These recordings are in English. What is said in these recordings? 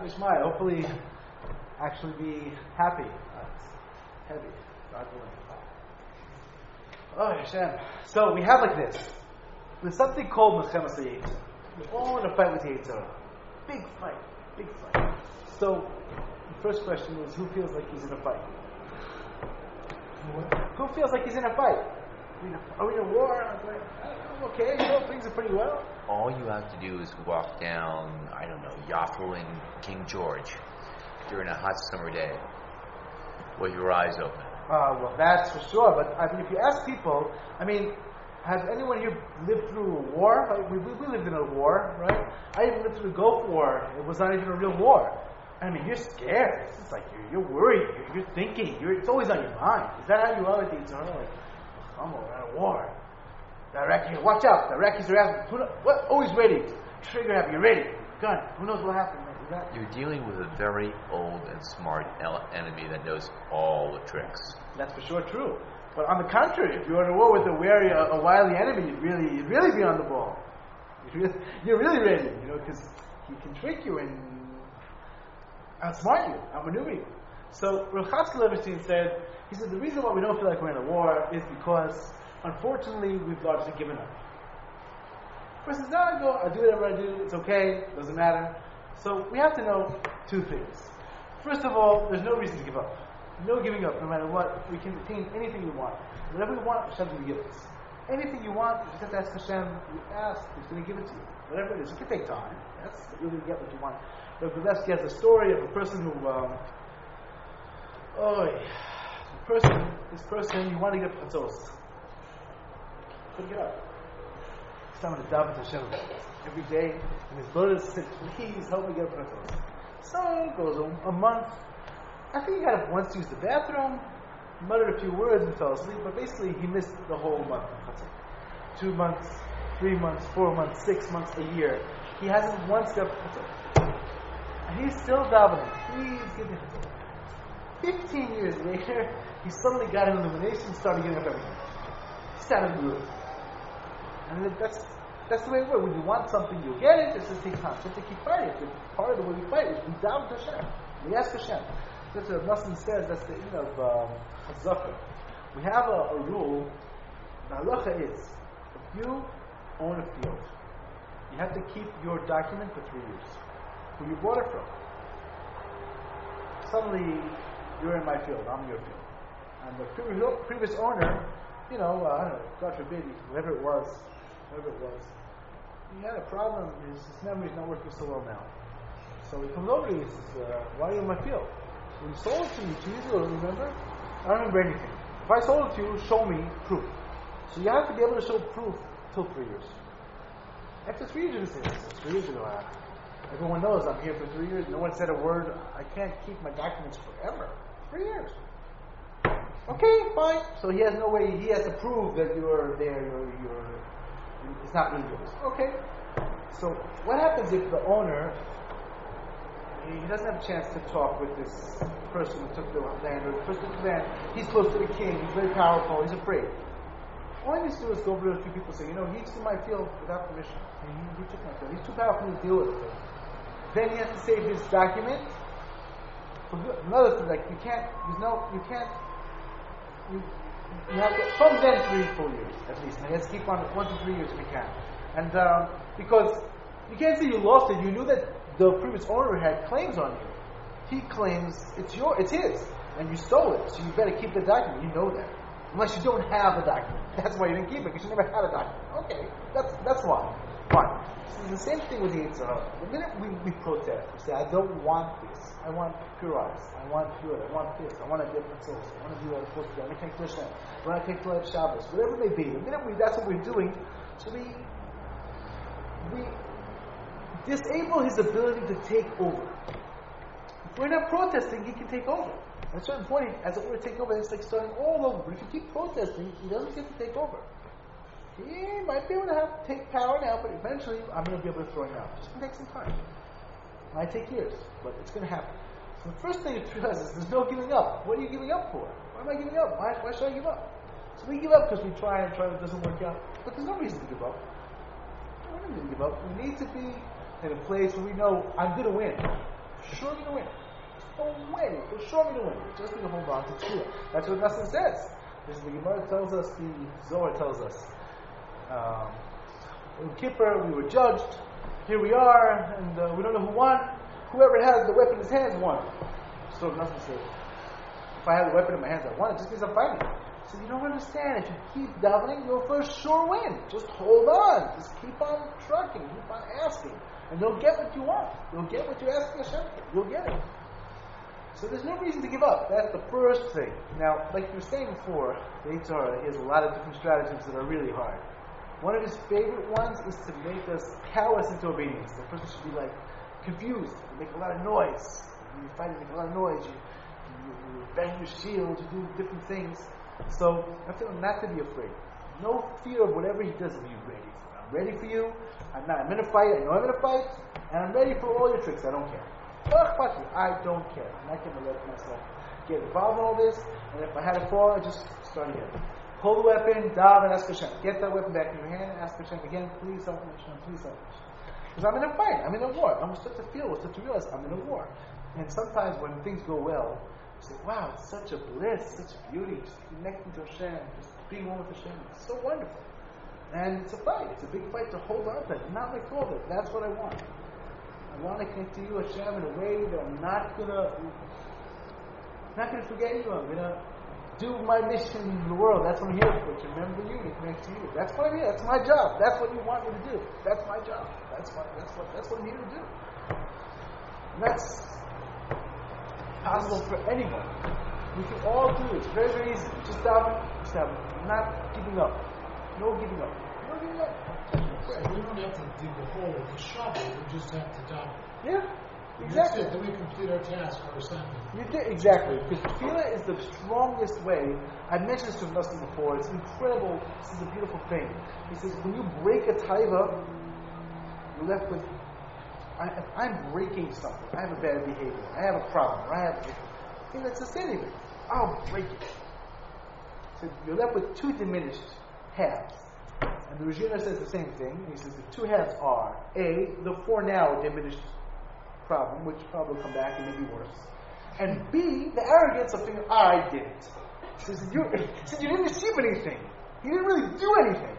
Ishmael. Hopefully, actually be happy. That's heavy. God willing. Oh, Hashem. So we have like this. There's something called Mechemas HaYetzer. We're all in a fight with Yetzer. Big fight. Big fight. So, the first question is, who feels like he's in a fight? Who feels like he's in a fight? Are we in a war? I'm okay, things are pretty well. All you have to do is walk down, Yoffle and King George during a hot summer day with your eyes open. Well, that's for sure. But if you ask people, has anyone here lived through a war? We lived in a war, right? I even lived through the Gulf War. It was not even a real war. You're scared. It's like you're worried. You're thinking. It's always on your mind. Is that how you are with the Yitzhak? Like, we're at a war. The Iraqis, watch out. The Iraqis are asking, what? Always ready. Trigger happy. You're ready. Gun. Who knows what happened? You're dealing with a very old and smart enemy that knows all the tricks. That's for sure true. But on the contrary, if you're in a war with a wily enemy, you'd really be on the ball. You're really ready, because he can trick you and outsmart you, outmaneuver you. So Rav Chatzkel Leverstein said, the reason why we don't feel like we're in a war is because, unfortunately, we've largely given up. The person says, I'll do whatever I do, it's okay, doesn't matter. So we have to know two things. First of all, there's no reason to give up. No giving up, no matter what. We can attain anything we want. Whatever we want, Hashem will give us. Anything you want, you just have to ask Hashem. You ask, He's going to give it to you. Whatever it is. It can take time. Yes, you really get what you want. But Gilevsky has a story of a person who, this person, you want to get chatzos. Couldn't get up. He's telling the daven to Hashem every day, and his brother said, please help me get up chatzos. So it goes a month. I think he got up once to use the bathroom, muttered a few words and fell asleep, but basically he missed the whole month of chatzos. 2 months, 3 months, 4 months, 6 months, a year. He hasn't once got up chatzos. And he's still davening. Please give me chatzos. 15 years later, he suddenly got an illumination and started getting up every day. He started to do it. And that's the way it works. When you want something, you'll get it. It's just take time. So to keep fighting. Part of the way we fight is we daven to Hashem. We ask Hashem. That's what Muslim says. That's the end of Hazakah. We have a rule. The halacha is, if you own a field, you have to keep your document for 3 years. Who you bought it from. Suddenly, you're in my field. I'm your field. And the previous owner, I don't know, God forbid, whoever it was, he had a problem. His memory's not working so well now. So he comes over to me and says, why are you in my field? When you sold it to me 2 years ago, remember? I don't remember anything. If I sold it to you, show me proof. So you have to be able to show proof till 3 years. After 3 years, you say, 3 years ago, everyone knows I'm here for 3 years. No one said a word. I can't keep my documents forever. 3 years. Okay, fine. So he has no way. He has to prove that you're there. It's not really yours. Okay. So what happens if the owner, he doesn't have a chance to talk with this person who took the land, or the person who took the land? He's close to the king. He's very powerful. He's afraid. All he needs to do is go over to a few people and say, he used my field without permission. He took my field. He's too powerful to deal with it. Then he has to save his document. Another thing, you have to, from then 3-4 years at least. And he has to keep on 1 to 3 years if he can. And because you can't say you lost it, you knew that the previous owner had claims on you. He claims it's his, and you stole it, so you better keep the document. You know that. Unless you don't have a document. That's why you didn't keep it, because you never had a document. Okay, that's why. Fine. So it's the same thing with the Yitzhak. The minute we protest, we say, I don't want this. I want pure eyes. I want pure. I want this. I want to get souls. I want to do what I'm supposed to do. I want to take Krishna. I want to take Torah Shabbos. Whatever it may be. The minute that's what we're doing, so we disable his ability to take over. If we're not protesting, he can take over. At a certain point, as it were, take over, it's like starting all over. But if you keep protesting, he doesn't get to take over. He might be able to take power now, but eventually I'm going to be able to throw him out. It's going to take some time. It might take years, but it's going to happen. So the first thing you realize is there's no giving up. What are you giving up for? Why am I giving up? Why should I give up? So we give up because we try, it doesn't work out. But there's no reason to give up. We don't need to give up. We need to be in a place where we know I'm going to win. sure going to win. There's no way. For sure going to win. You just need to hold on to tefillah. That's what Nassim says. This is the Gemara tells us, the Zohar tells us. In Kippur, we were judged. Here we are, and we don't know who won. Whoever has the weapon in his hands won. So Nassim says, if I have the weapon in my hands, I won. It just means I'm fighting. So you don't understand. If you keep davening, you'll for sure win. Just hold on. Just keep on trucking. Keep on asking. And you'll get what you want. You'll get what you're asking Hashem for. You'll get it. So there's no reason to give up. That's the first thing. Now, like you were saying before, the Yetzer Hara, he has a lot of different stratagems that are really hard. One of his favorite ones is to make us cow us into obedience. The person should be like confused. You make a lot of noise. When you fight, you make a lot of noise. You bang your shield. You do different things. So I tell him not to be afraid. No fear of whatever he does. Be ready. I'm ready for you. I'm in a fight. I know I'm in a fight, and I'm ready for all your tricks. I don't care. I don't care. I'm not going to let myself get involved in all this. And if I had a fall, I just start again. Pull the weapon, dive, and ask Hashem. Get that weapon back in your hand and ask Hashem again. Please help me, Hashem. Please help me. Because I'm in a fight. I'm in a war. I'm supposed to feel. I'm supposed to realize I'm in a war. And sometimes when things go well, you say, wow, it's such a bliss, such a beauty, just connecting to Hashem, just being one with Hashem. It's so wonderful. And it's a fight. It's a big fight to hold on to it, not let go of it. That's what I want. I want to connect to you, Hashem, in a way that I'm not gonna forget you. I'm gonna do my mission in the world. That's what I'm here for. To remember you, to connect to you. That's what I'm here. That's my job. That's what you want me to do. That's my job. That's what I'm here to do. And that's possible for anyone. We can all do it. It's very, very easy. Just daven, not giving up. No giving up. No giving up. So we don't have to dig a hole with a shovel. We just have to daven. Yeah, exactly. That's it. Then we complete our task, our assignment. You did, exactly. Because tefillah is the strongest way. I mentioned this to Muslim before. It's incredible. This is a beautiful thing. He says, when you break a taiva, you're left with. If I'm breaking something, I have a bad behavior, I have a problem, or I have a thing that's sustainable, I'll break it. So you're left with two diminished halves. And the Rishina says the same thing. He says the two halves are A, the for now diminished problem, which probably will come back and maybe worse. And B, the arrogance of thinking, I did it. He says, you didn't achieve anything. You didn't really do anything.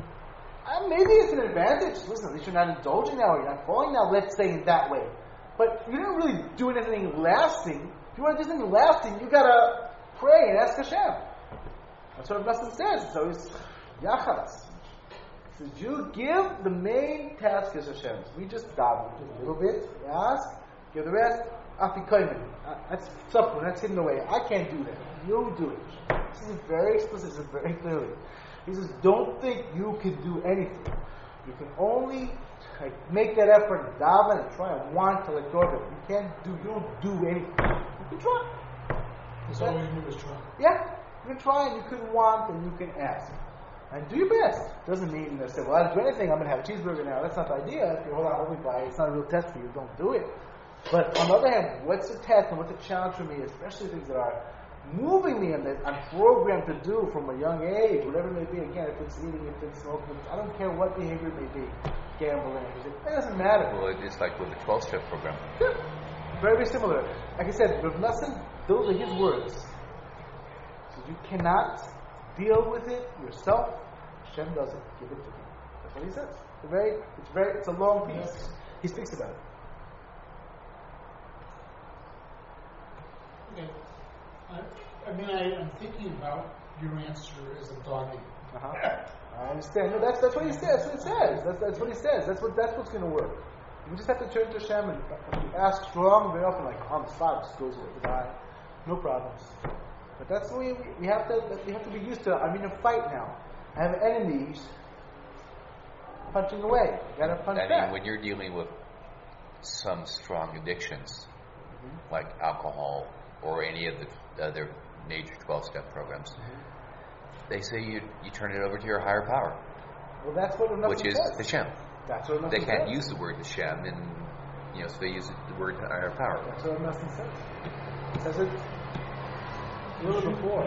Maybe it's an advantage. Listen, at least you're not indulging now, or you're not falling now, let's say in that way. But you didn't really do anything lasting. If you want to do something lasting, you gotta pray and ask Hashem. That's what Nassim says. So it's Yachatz. He says, you give the main task is Hashem. We just daven a little bit, ask, give the rest, afikoyim. That's supple, that's hidden away. I can't do that. You do it. This is very explicit, this is very clearly. He says, don't think you can do anything. You can only make that effort and daven and try and want to let go of it. You don't do anything. You can try. That's all you do is try. Yeah. You can try and you can want and you can ask. And do your best. Doesn't mean that say, well, I didn't do anything, I'm going to have a cheeseburger now. That's not the idea. If you hold on, it's not a real test for you, don't do it. But on the other hand, what's the test and what's the challenge for me, especially things that are moving me and that I'm programmed to do from a young age, whatever it may be, again, if it's eating, if it's smoking, I don't care what behavior it may be, gambling, it doesn't matter. Well, it's like with the 12-step program. Yeah. Very, very similar. Like I said, Rav Nassim, those are his words. So you cannot deal with it yourself. Hashem does it. Give it to him. That's what he says. It's a long piece. Yes. He speaks about it. Okay. I'm thinking about your answer as a doggy. I understand. No, that's what he says. That's what it says. That's what he says. That's what's going to work. You just have to turn to Hashem and ask strong, very often, like on the spot, just goes away. Goodbye. No problems. But that's the way we have to be used to. I'm in a fight now. I have enemies punching away. You got to punch back. When you're dealing with some strong addictions, like alcohol or any of the other major 12-step programs, they say you turn it over to your higher power. Well, that's what Hashem which is says. Hashem. That's what they can't says. use the word Hashem, and so they use the word higher power. That's what Hashem says. It says it a little before.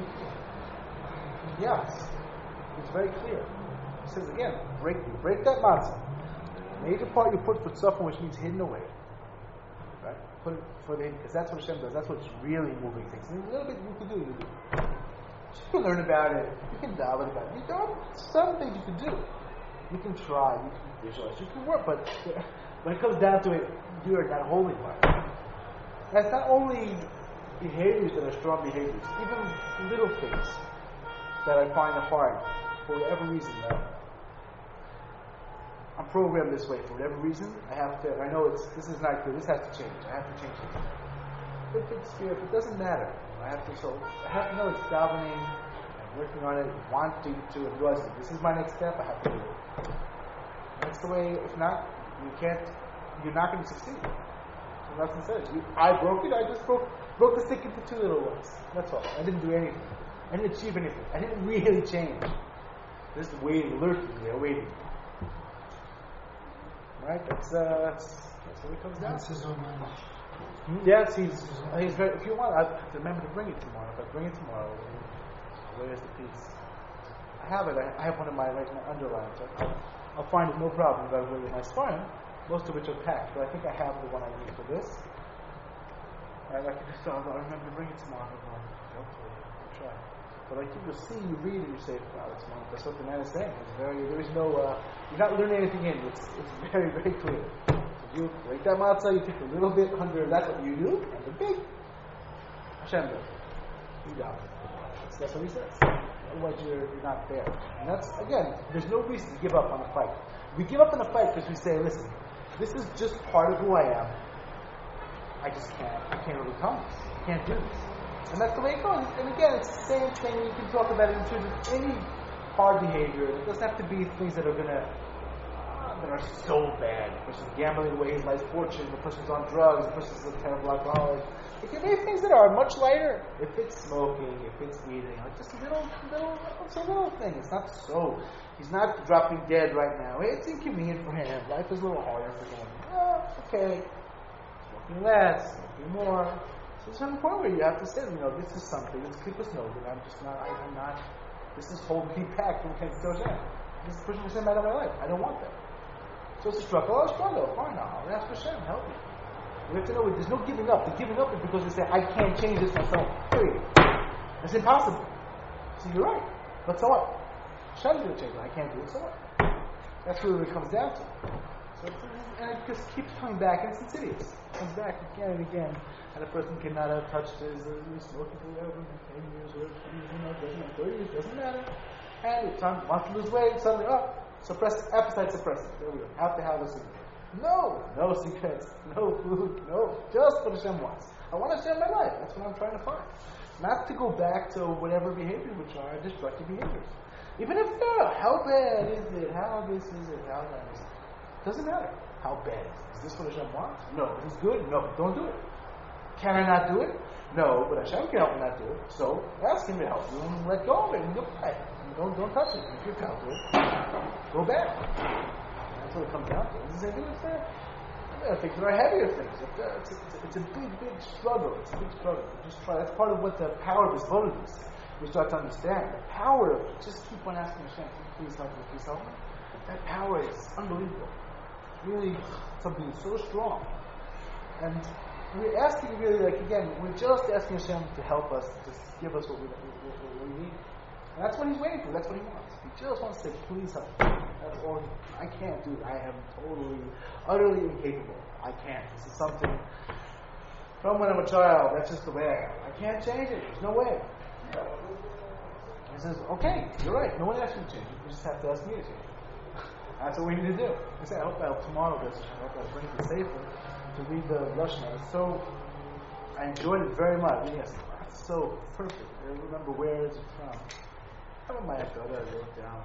Yes, it's very clear. It says again, break that matzah. Major part you put for suffering, which means hidden away. right? Put it for the because that's what Hashem does. That's what's really moving things. And a little bit you can do. You can learn about it. You can daven about it. Some things you can do. You can try. You can visualize. You can work. But when it comes down to it, you are not holding by it. That's not only behaviors that are strong behaviors, even little things that I find hard for whatever reason. I'm programmed this way for whatever reason. I have to. I know this is not good. This has to change. I have to change it. If it doesn't matter, I have to. So I have to know it's davening. I'm working on it. Wanting to realize that this is my next step. I have to do it. That's the way. If not, you can't. You're not going to succeed. So nothing says. I broke it. I just broke the stick into two little ones. That's all. I didn't do anything. I didn't achieve anything. I didn't really change. Just waiting, lurking there, waiting. Right? That's what it comes down to. Yes, he's very. If you want, I have to remember to bring it tomorrow. If I bring it tomorrow, where's the piece? I have it. I have one of my underlines. I'll find it no problem if I go with my spine, most of which are packed. But I think I have the one I need for this. And I can just. I'll remember to bring it tomorrow. Hopefully, I'll try. But like you'll see, you read and you say, "Wow, that's what the man is saying." It's very. There is no. You're not learning anything in. It's very, very clear. You break that matzah, you take a little bit under, that's what you do, and the big Hashem does. You got it. That's what he says. Otherwise you're not there. And that's, again, there's no reason to give up on the fight. We give up on the fight because we say, listen, this is just part of who I am. I can't overcome this. I can't do this. And that's the way it goes. And again, it's the same thing. You can talk about it in terms of any hard behavior. It doesn't have to be things that are so bad. The person's gambling away his life's fortune, the person's on drugs, the person's a terrible alcoholic. It can be things that are much lighter. If it's smoking, if it's eating, like just a little thing. It's not so. He's not dropping dead right now. It's inconvenient for him. Life is a little harder for him. Okay. Smoking less, smoking more. So there's a point where you have to say, this is something. Let's keep us know that I'm not. This is holding me back from Ken Toshan. This is pushing Hashem out of my life. I don't want that. So it's a struggle. I'll struggle. Fine, I'll ask Hashem, help me. We have to know there's no giving up. The giving up is because we say, I can't change this myself. Period. It's impossible. So you're right. But so what? Hashem's going to change it. I can't do it. So what? That's what it comes down to. So and it just keeps coming back, and it's insidious. It comes back again and again. And a person cannot have touched his smoking for whatever, 10 years or 30 years, doesn't matter. And it's time, wants to lose weight, suddenly, suppress, appetite suppressor. There we go. Have to have a cigarette. No cigarettes, no food, no. Just what Hashem wants. I want Hashem in my life. That's what I'm trying to find. Not to go back to whatever behavior, which are destructive behaviors. Even if they're, how bad is it? How this is it? How that is it? Doesn't matter. How bad is it? Is this what Hashem wants? No. Is this good? No. Don't do it. Can I not do it? No, but Hashem can help me not do it. So ask Him to help you and let go of it and go back. Don't touch it. If you can't do it, go back. That's what it comes down to. Is there things there? There are things that are heavier things. It's a big struggle. It's a big struggle. Just try. That's part of what the power of this vote is. We start to understand the power of just keep on asking Hashem, please help me, please help me. That power is unbelievable. It's really something so strong. And we're asking really, we're just asking Hashem to help us, to just give us what we need. And that's what He's waiting for. That's what He wants. He just wants to say, please help me. That's all. I can't do it. I am utterly incapable. I can't. This is something from when I'm a child. That's just the way I am. I can't change it. There's no way. He says, okay, you're right. No one asked you to change it. You just have to ask me to change it. That's what we need to do. I say, I hope tomorrow, I hope I'll bring it safely to read the Russian. I enjoyed it very much. Yes, it's so perfect. I remember where is it from. I don't mind that I wrote down.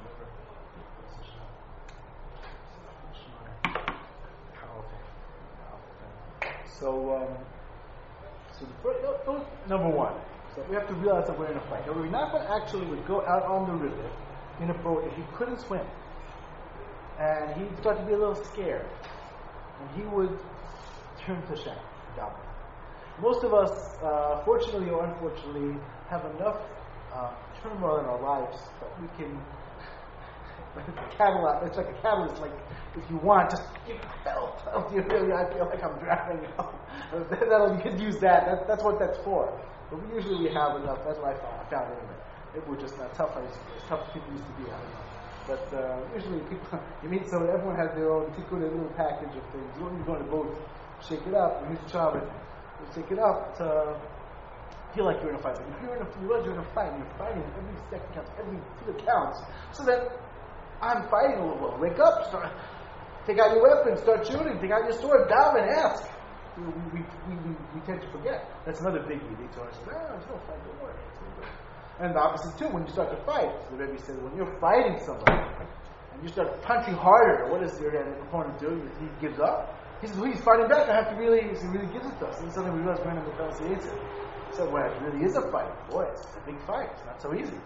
So the first, number one. So we have to realize that we're in a fight. Now, Nachman actually would go out on the river in a boat if he couldn't swim. And he'd start to be a little scared. And he would turn to Hashem. Most of us, fortunately or unfortunately, have enough turmoil in our lives that we can Like a catalyst. It's like a catalyst. Like if you want, just help. You really, I feel like I'm drowning. You could use that. That's what that's for. But usually we have enough. That's what I found anyway. We're just not tough as tough as people used to be. I don't know. But usually people, you meet someone, everyone has their own tikkun, their little package of things. You want to go on a boat, shake it up. We use the Shabbat. You shake it up to feel like you're in a fight. But if you realize you're in a fight, and you're fighting, every second counts, every field counts. So then, I'm fighting a little bit. Wake up, take out your weapon, start shooting, take out your sword, daven, ask. We tend to forget. That's another biggie. They tell us, it's no fight, don't worry. And the opposite too, when you start to fight. So the Rebbe says, when you're fighting somebody, and you start punching harder, what does your opponent do? He gives up. He says, he's fighting back, I have to really, he really gives it to us. And suddenly we realize we're in the Mekal. So well, it really is a fight. Boy, it's a big fight. It's not so easy.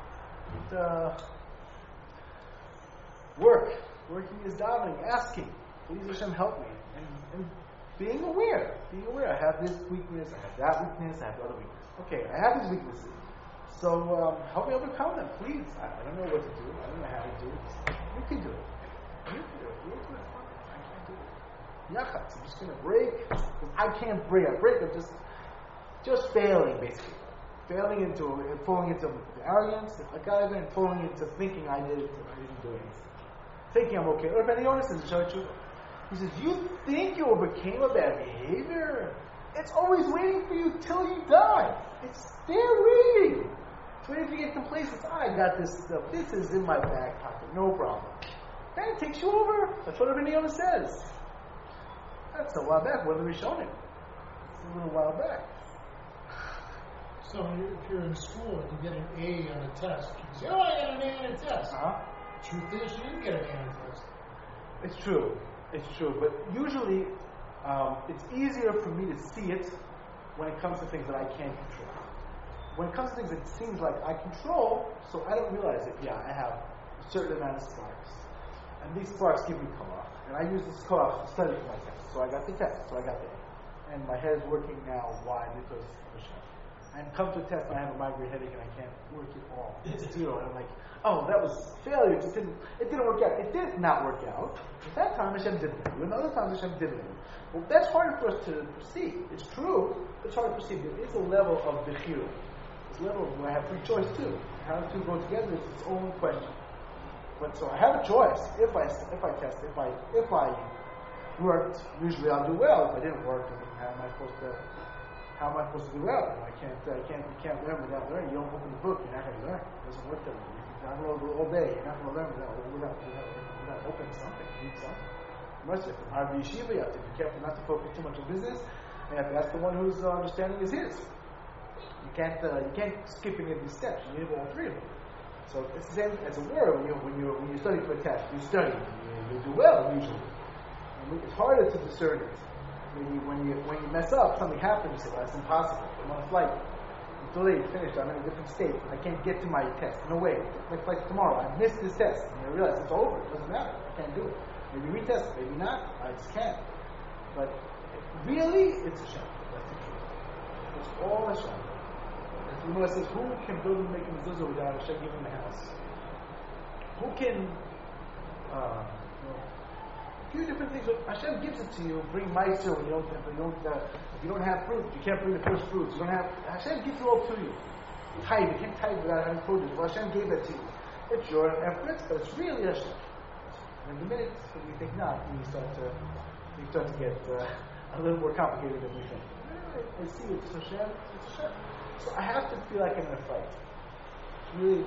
Working is davening, asking, please Hashem help me. And being aware. I have this weakness, I have that weakness, I have the other weakness. Okay, I have these weaknesses. So help me overcome them, please. I don't know what to do. I don't know how to do it. You can do it. You can do it. You can do it. I can't do it. Yachatz. I'm just going to break. I can't break. I'm just failing, basically. Falling into arrogance, and falling into thinking I didn't do anything. Thinking I'm okay. Or Benny Yonis says, he says, you think you overcame a bad behavior? It's always waiting for you till you die. It's there waiting. So if you get complacent, I got this stuff. This is in my back pocket. No problem. Then it takes you over. That's what Rabbi Yonah says. That's a while back. What have we shown him? It's a little while back. So if you're in school and you get an A on a test, you say, I got an A on a test. Truth is, you didn't get an A on a test. It's true. But usually, it's easier for me to see it when it comes to things that I can't control. When it comes to things that seems like I control, so I don't realize it. Yeah, I have a certain amount of sparks. And these sparks give me koach. And I use this koach to study for my test. So I got the test, so I got the A. And my head is working now. Why? Because of Hashem. And come to a test and I have a migraine headache and I can't work it all. It's zero. And I'm like, that was failure. It didn't work out. It did not work out. At that time Hashem did it. And other times Hashem did it. Well, that's harder for us to perceive. It's true. It's hard to perceive. There is a level of bechira. It's a level where I have free choice too. How the two go together is its own question. But so I have a choice. If I test, if I worked, usually I'll do well. If I didn't work, how am I supposed to do well? You can't learn without learning. You don't open the book, you're not going to learn. It doesn't work that way. You're not going to all day. You're not going to learn without opening something. You need something. You must have to be yeshiva. You have to be careful not to focus too much on business. And you have to ask the one whose understanding is his. You can't skip any of these steps. You need all three of them. So it's the same as a word. When you study for a test, you study. You do well usually. And it's harder to discern it. When you mess up, something happens. You say, "Well, that's impossible. I'm on a flight. It's too late. Finished. I'm in a different state. I can't get to my test. No way. Like tomorrow, I missed this test, and I realize it's over. It doesn't matter. I can't do it. Maybe retest it. Maybe not. I just can't. But really, it's Hashem. That's the truth. It's all Hashem. The Gemara says, who can build and make a mezuzah without Hashem giving the house? Who can, a few different things. Hashem gives it to you. Bring meiser when if you don't have fruit, you can't bring the first fruits. Hashem gives it all to you. Tithe, you can't tithe without having produce. Well, Hashem gave that to you. It's your efforts, but it's really Hashem. And the minute we think not, we start to get a little more complicated than we think. I see it's Hashem. It's Hashem. So I have to feel like I'm in a fight. It's really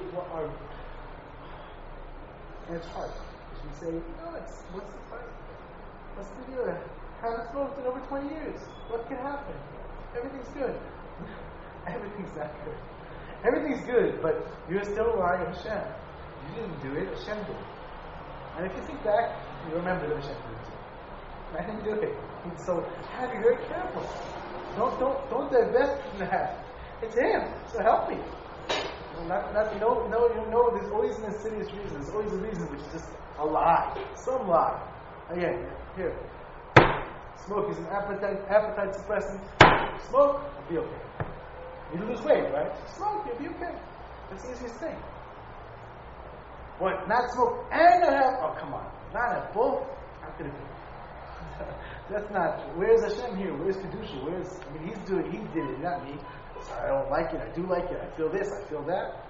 and it's hard. Because we say, what's the fight? What's the deal? Haven't smoked in over 20 years. What could happen? Everything's good. Everything's not good. Everything's good, but you're still relying on Hashem. You didn't do it, Hashem did it. And if you think back, you remember that Hashem did it too. I didn't do it. So have to be very careful. Don't divest from that. It's Him. So help me. There's always an insidious reason. There's always a reason which is just a lie. Some lie. Again, here. Smoke is an appetite suppressant. Smoke, you'll be okay. You lose weight, right? Smoke, you'll be okay. That's the easiest thing. What? Not smoke and not have? Oh, come on. Not have both? How could it be? That's not true. Where's Hashem here? Where's Kedusha? He did it, not me. So I don't like it, I do like it, I feel this, I feel that.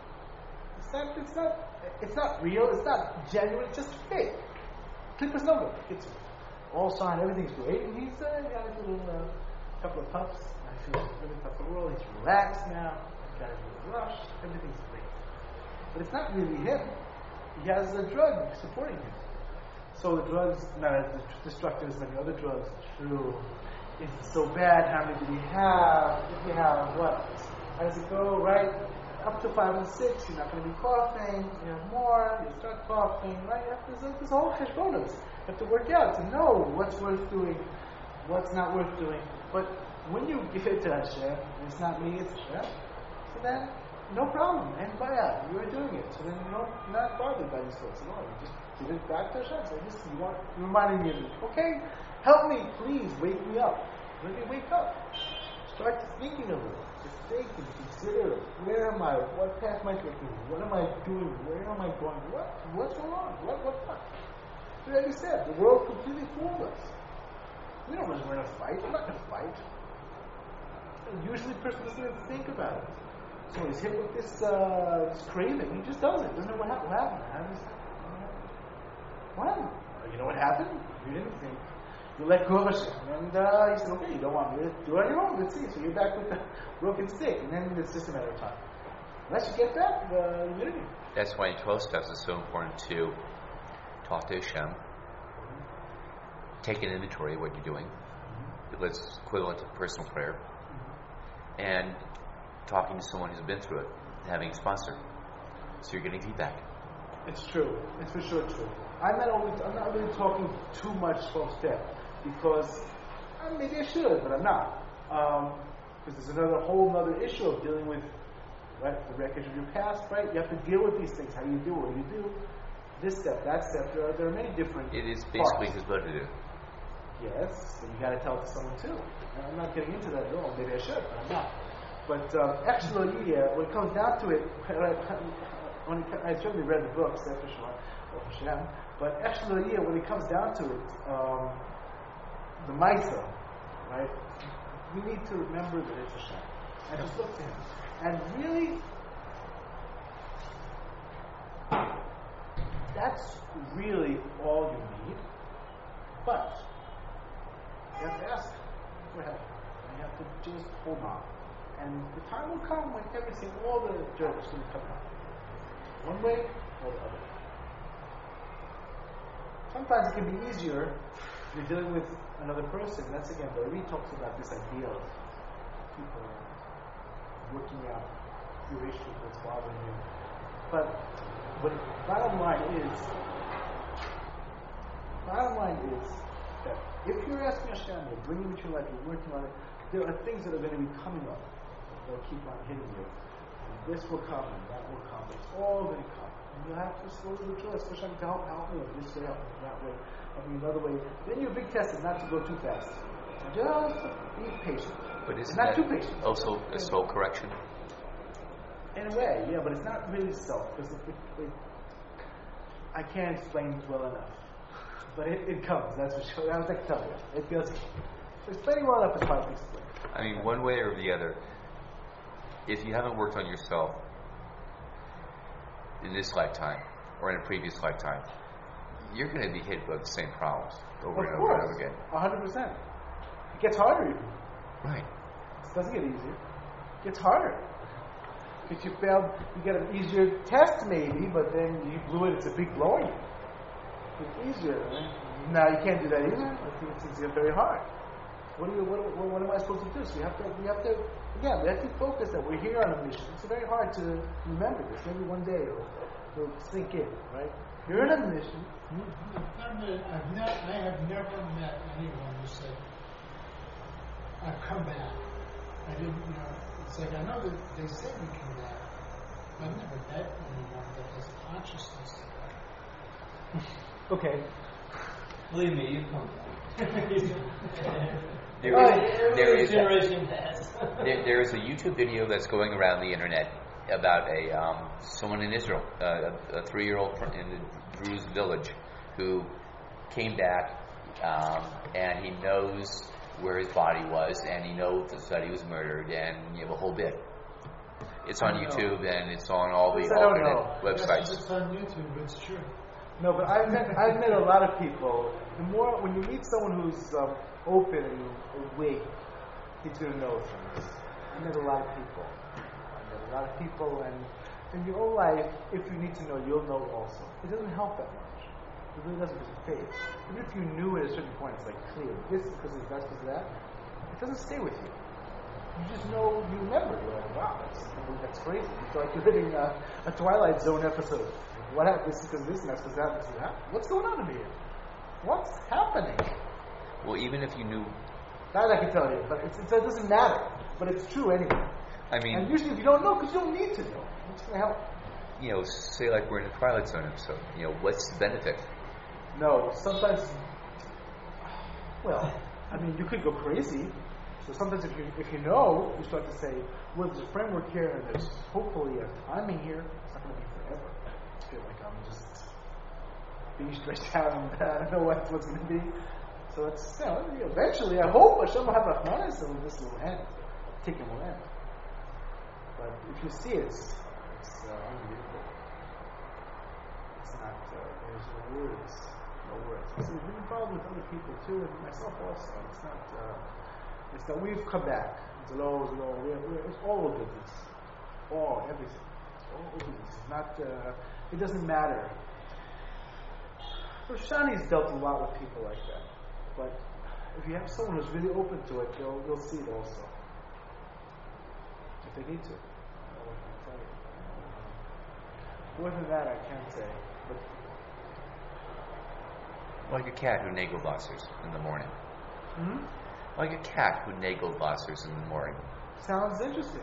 It's not real, it's not genuine, it's just fake. Klipas Nova. It's all signed, everything's great, and he's got a little couple of puffs, and I feel really tough the world, he's relaxed now, he's got his little rush, everything's great. But it's not really him. He has a drug supporting him. So the drug's not as destructive as many other drugs. True. Is it so bad? How many do we have? If you have what? How does it go? Right? Up to 5 and 6, you're not going to be coughing. You have more, you start coughing. Right? There's a whole cheshbonos. You have to work out to know what's worth doing, what's not worth doing. But when you give it to Hashem, and it's not me, it's Hashem, so then no problem. And baya, you're doing it. So then you're not bothered by these thoughts at all. You just give it back to Hashem. So you're reminding me of it. Okay, help me, please, wake me up. Let me wake up. Start thinking of it. Just think and consider, where am I? What path am I taking? What am I doing? Where am I going? What's going on? What? You already said, the world completely fooled us. We don't know we're going to fight. We're not going to fight. Usually a person doesn't even think about it. So he's hit with this craving. He just does it. Doesn't know what happened. What happened? You know what happened? You didn't think. You let go of Hashem. And he said, okay, you don't want me to do it on your own. Let's see. So you're back with the broken stick. And then it's just a matter of time. Unless you get that, the unity. That's why in 12 steps it's so important to talk to Hashem, take an inventory of what you're doing. It's equivalent to personal prayer. And talking to someone who's been through it, having a sponsor. So you're getting feedback. It's true. It's for sure true. I'm not really talking too much 12 step because maybe I should, but I'm not. Because there's whole other issue of dealing with the wreckage of your past, right? You have to deal with these things. How do you do what you do? This step, that step. There are many different. It is basically his blood to do. Yes, and you got to tell it to someone too. And I'm not getting into that at all. Maybe I should, but I'm not. But actually, when it comes down to it, I certainly read the books, that's for sure, of Hashem. But actually, when it comes down to it, the Maisa, right? We need to remember that it's Hashem, and just look to Him, and really, that's really all you need. But you have to ask for help, and you have to just hold on. And the time will come when all the dirt is going to come out. One way or the other. Sometimes it can be easier if you're dealing with another person. That's again, Bari talks about this idea of people working out your issue that's bothering you. But the bottom line is that if you're asking Hashem, you're bringing it to your life, you're working on it, there are things that are going to be coming up. They'll keep on hitting you. And this will come and that will come. It's all going to come. And you have to slowly rejoice. Hashem to help me this way, help me that way, help me another way. Then your big test is not to go too fast. Just be patient. But isn't not that too patient. Also a soul correction? In a way, yeah, but it's not really self. Because I can't explain it well enough. But it comes, that's for sure. I was like, tell you. It goes. Explaining well enough is hard to explain. I mean, one way or the other, if you haven't worked on yourself in this lifetime or in a previous lifetime, you're going to be hit with the same problems over and over and over again. 100%. It gets harder even. Right. It doesn't get easier. It gets harder. If you failed, you get an easier test maybe, but then you blew it, it's a big blow on you. It's easier. Right? Now you can't do that either. I think it's very hard. What am I supposed to do? So we have to focus that we're here on a mission. It's very hard to remember this. Maybe one day it'll sink in, right? You're on a mission. I have never met anyone who said, I've come back. I didn't, it's like I know that they say we come back. I've never met anyone that has consciousness of that. Okay. Believe me, you come back. There is generation past. there is a YouTube video that's going around the internet, about someone in Israel, a 3-year-old in the Druze village, who came back and he knows where his body was, and he knows that he was murdered, and you have a whole bit. It's on YouTube and it's on all the alternate websites. Yes, it's on YouTube. It's true. No, but I've met a lot of people. The more when you meet someone who's open and awake, he's going to know things. I met a lot of people. And in your own life, if you need to know, you'll know also. It doesn't help that much. It really doesn't, because it fades. Even if you knew at a certain point, it's like clear. This is because of that, because of that. It doesn't stay with you. You just know, you remember. You're like, wow, that's crazy. It's like you're living a Twilight Zone episode. Like, what happened? This is because this, and that's because that, this is that. What's going on to me here? What's happening? Well, even if you knew... That I can tell you, but it doesn't matter. But it's true anyway. I mean... And usually if you don't know, because you don't need to know. What's going to help? You know, say like we're in a Twilight Zone episode. You know, what's the benefit? No, sometimes... Well, I mean, you could go crazy. So sometimes if you know, you start to say, well, there's a framework here, and there's hopefully a timing here. It's not going to be forever. I feel like I'm just being stretched out, and I don't know what's going to be. So it's, eventually, I hope Hashem will have Rahmanis, and this will end. Ticking will end. But if you see it, it's unbelievable. It's not, there's no words. So we've been involved with other people too, and myself also. It's that we've come back. It's all business. Everything. It's all business. It's not, it doesn't matter. Shani's dealt a lot with people like that. But if you have someone who's really open to it, you'll see it also. If they need to. I don't know what I can tell you. More than that, I can't say. But like a cat who nagelbusters in the morning. Hmm? Like a cat who nagelbusters in the morning. Sounds interesting.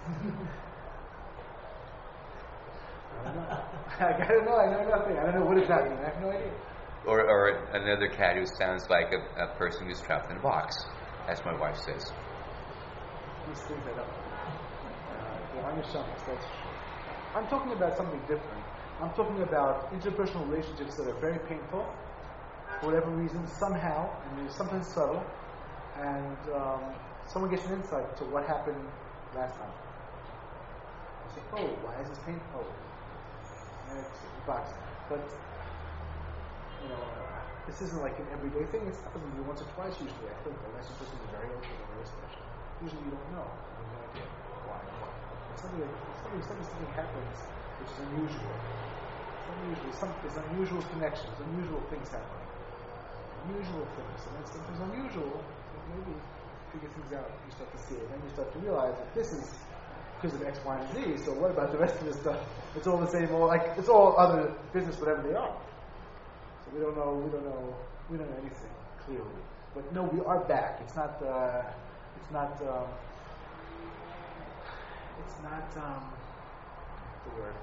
I don't know. I know nothing. I don't know what does that mean. I have no idea. Or another cat who sounds like a person who's trapped in a box, as my wife says. These things I don't. On your stomachs, that's true. I'm talking about something different. I'm talking about interpersonal relationships that are very painful, for whatever reason, somehow, and they're sometimes subtle, and someone gets an insight to what happened last time. I say, oh, why is this painful? And it's boxing. But, this isn't like an everyday thing. It's happened to me once or twice usually. I think unless the person is very open and very special. Usually you don't know. You have no idea why. Something happens which is unusual. There's unusual connections, unusual things happening. Unusual things. And when something's unusual, maybe figure things out, you start to see it. Then you start to realize that this is because of X, Y, and Z, so what about the rest of this stuff? It's all the same, it's all other business, whatever they are. So we don't know anything clearly. But no, we are back. It's not what's the word?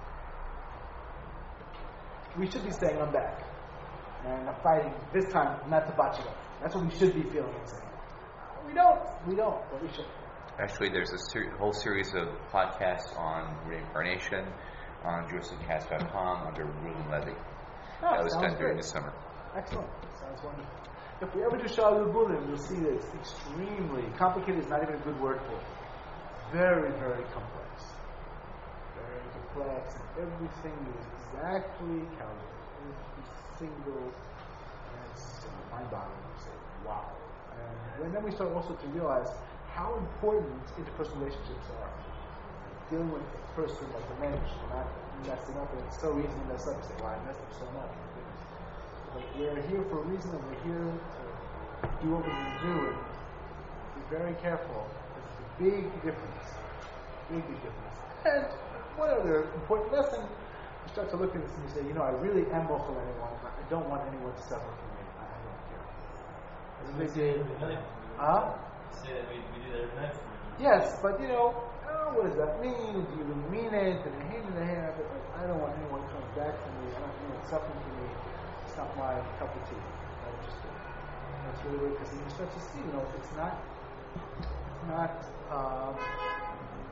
We should be saying, I'm back. And I'm fighting this time not to botch it up. That's what we should be feeling and saying. We don't, but we should. Actually, there's a whole series of podcasts on reincarnation on JerusalemCast.com under Ruben Levy. That was done during the summer. Excellent. Sounds wonderful. If we ever do Shalom Buddhism, you'll see that it's extremely complicated. Is not even a good word for it. Very, very complex. Very complex, and everything is exactly calculated. Every single, and it's mind-boggling. You say, wow. And then we start also to realize how important interpersonal relationships are. Dealing with a person like the mensch, not messing up, and it's so easy to mess up. You say, well, I messed up so much. But we're here for a reason, and we're here to do what we need to do, and be very careful. It's a big difference. Big difference. And one other important lesson, you start to look at this and you say, I really am mochel anyone. I don't want anyone to suffer from me. I don't care. As we say every night. Say that we do that every night. Yes, but what does that mean? Do you really mean it? And I don't want anyone coming back to me. I don't want anyone suffering from me. It's not my cup of tea. Not interested. That's really weird because you start to see, you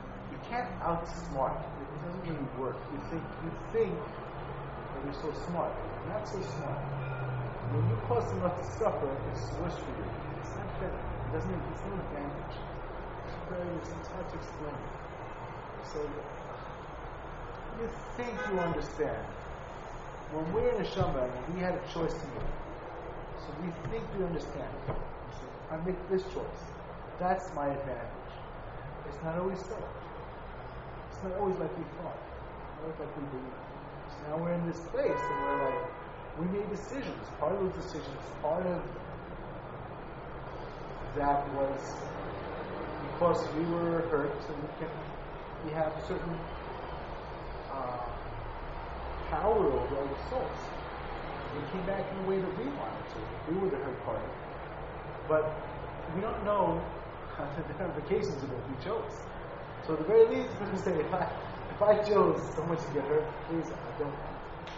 can't outsmart. It doesn't really work. You think that you're so smart. You're not so smart. When you cause someone to suffer, it's worse for you. It's not better. It doesn't. It's no advantage. It's hard to explain. So you think you understand. When we're in a Shama, we had a choice to make. So we think we understand. So I make this choice. That's my advantage. It's not always so. It's not always like we thought. It's not always like we believe. So now we're in this place and we're like, we made decisions. Part of those decisions, part of that was because we were hurt and we have certain power over our souls. We came back in the way that we wanted to. We were the hurt party. But we don't know the ramifications of what we chose. So at the very least, we're going to say, if I chose someone to get hurt, please, I don't want it.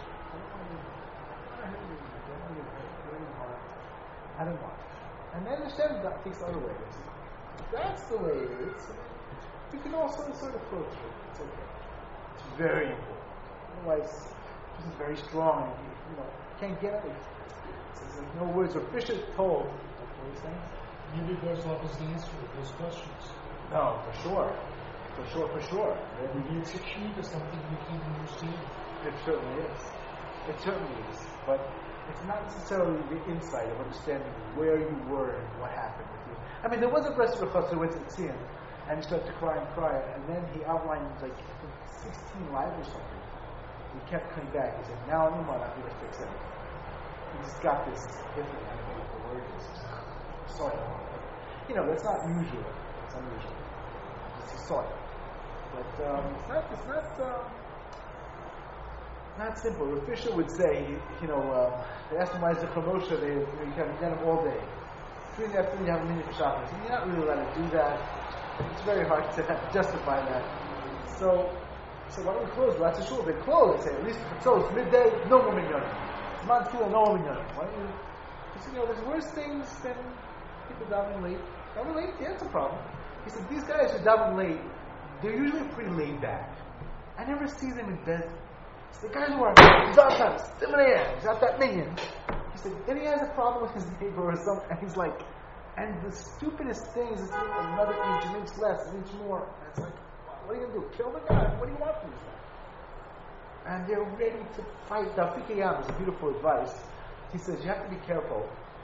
I don't want it. And then Hashem takes other ways. If that's the way it is, you can also sort of flow through. It's okay. It's very important. Otherwise, this is very strong and you can't get it. It's like no words or Fisher told. What are you saying? Maybe there's always the answer to those questions. No, for sure. For sure. Maybe it's a key to something we can't understand. It certainly is. It certainly is. But it's not necessarily the insight of understanding where you were and what happened with you. I mean, there was a Bresler Chassid who went to see him and he started to cry, and then he outlined like 16 lives or something. He kept coming back. He said, now I'm going to fix it. He just got this different, I don't know what the word is. Soil. That's not usual. It's unusual. It's a soil. But it's not simple. Rav Fisher would say, they asked him why is the Chomosha, you can get him all day. 3 in the afternoon you have a minute for shopping. So you're not really allowed to do that. It's very hard to justify that. So why don't we close? Well, that's a shul. They close. They say, at least so it's midday, no more minyanim. It's not tefillah, no more minyanim. Why don't you? Because there's worse things than people davening late. Davening late, yeah, it's a problem. He said these guys who daven late, they're usually pretty laid back. I never see them in bed. So the guys who are Zatas, 7 a.m., he's not that minion. He said, then he has a problem with his neighbor or something, and he's like, and the stupidest thing is it's another inch, an inch less, an inch more. And it's like, what are you going to do? Kill the guy? What do you want from this guy? And they're ready to fight. Dafikayam is a beautiful advice. He says, you have to be careful.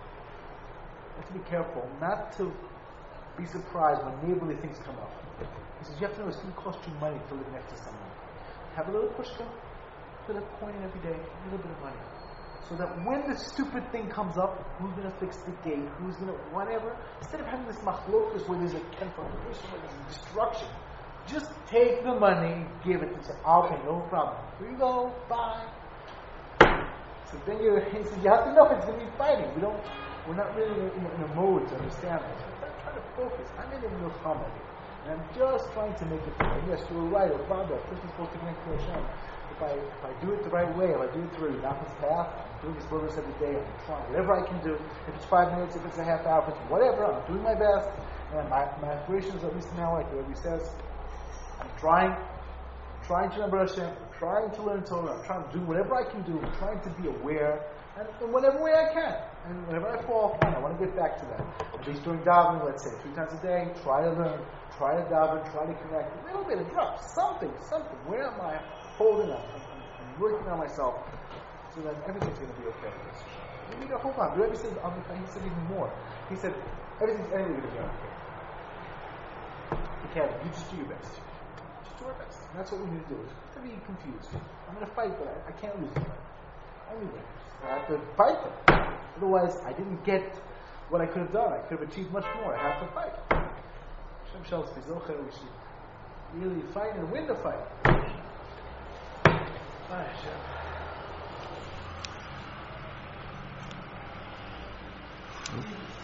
You have to be careful not to be surprised when neighborly things come up. He says, you have to know it's going to cost you money to live next to someone. Have a little pushka, put a coin in every day, a little bit of money. So that when the stupid thing comes up, who's going to fix the gate, who's going to whatever, instead of having this machlokas where there's a confrontation, where there's destruction, just take the money, give it, and say, okay, no problem. Here you go, bye. So then you have to know it's going to be fighting. We're not really in a mode to understand this. I'm trying to focus. I'm in a milchama, and I'm just trying to make it. Yes, you were right. Father, first we're supposed to connect to Hashem. If I do it the right way, if I do it through Nachman's path, I'm doing this bonus every day. I'm trying whatever I can do. If it's 5 minutes, if it's a half hour, if it's whatever, I'm doing my best. And my aspirations, at least now, like the Rebbe says, I'm trying to remember Hashem, I'm trying to learn Torah, I'm trying to do whatever I can do, I'm trying to be aware, and in whatever way I can. And whenever I fall, I want to get back to that. At least during davening, let's say 3 times a day, try to learn, try to daven, try to connect, a little bit of drop, something. Where am I holding up? I'm working on myself so that everything's going to be okay. You need to hold on. The Rebbe said, he said even more. He said, everything's anyway going to be okay. You just do your best. Just do our best. And that's what we need to do. Just to be confused. I'm going to fight, but I can't lose the fight. I only win. I have to fight them. Otherwise, I didn't get what I could have done. I could have achieved much more. I have to fight. Hashem shall be zocher. We should really fight and win the fight. Bye, Hashem.